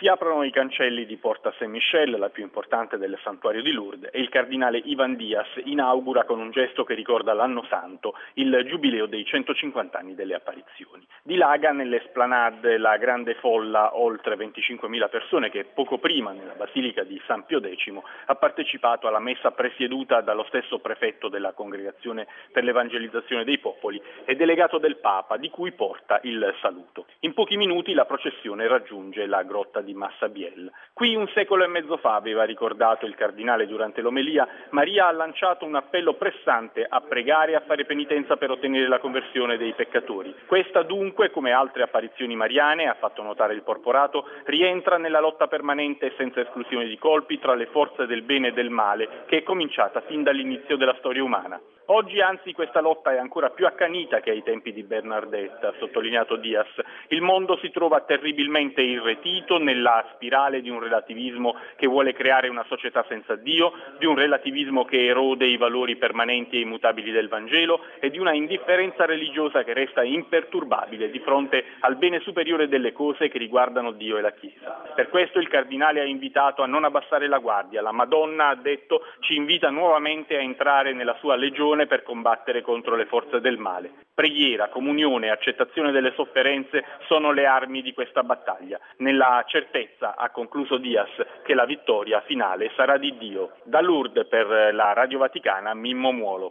Si aprono i cancelli di Porta Saint-Michel, la più importante del santuario di Lourdes, e il cardinale Ivan Diaz inaugura con un gesto che ricorda l'anno santo il giubileo dei 150 anni delle apparizioni. Dilaga nelle esplanade la grande folla, oltre 25.000 persone, che poco prima nella Basilica di San Pio X ha partecipato alla messa presieduta dallo stesso prefetto della Congregazione per l'Evangelizzazione dei Popoli e delegato del Papa, di cui porta il saluto. In pochi minuti la processione raggiunge la grotta di Massa Biel. Qui 1 secolo e mezzo fa, aveva ricordato il cardinale durante l'omelia, Maria ha lanciato un appello pressante a pregare e a fare penitenza per ottenere la conversione dei peccatori. Questa dunque, come altre apparizioni mariane, ha fatto notare il Porporato, rientra nella lotta permanente e senza esclusione di colpi tra le forze del bene e del male, che è cominciata fin dall'inizio della storia umana. Oggi anzi questa lotta è ancora più accanita che ai tempi di Bernardetta, ha sottolineato Diaz. Il mondo si trova terribilmente irretito nella spirale di un relativismo che vuole creare una società senza Dio, di un relativismo che erode i valori permanenti e immutabili del Vangelo e di una indifferenza religiosa che resta imperturbabile di fronte al bene superiore delle cose che riguardano Dio e la Chiesa. Per questo il cardinale ha invitato a non abbassare la guardia. La Madonna, ha detto, ci invita nuovamente a entrare nella sua legione per combattere contro le forze del male. Preghiera, comunione e accettazione delle sofferenze sono le armi di questa battaglia, nella certezza, ha concluso Diaz, che la vittoria finale sarà di Dio. Da Lourdes per la Radio Vaticana, Mimmo Muolo.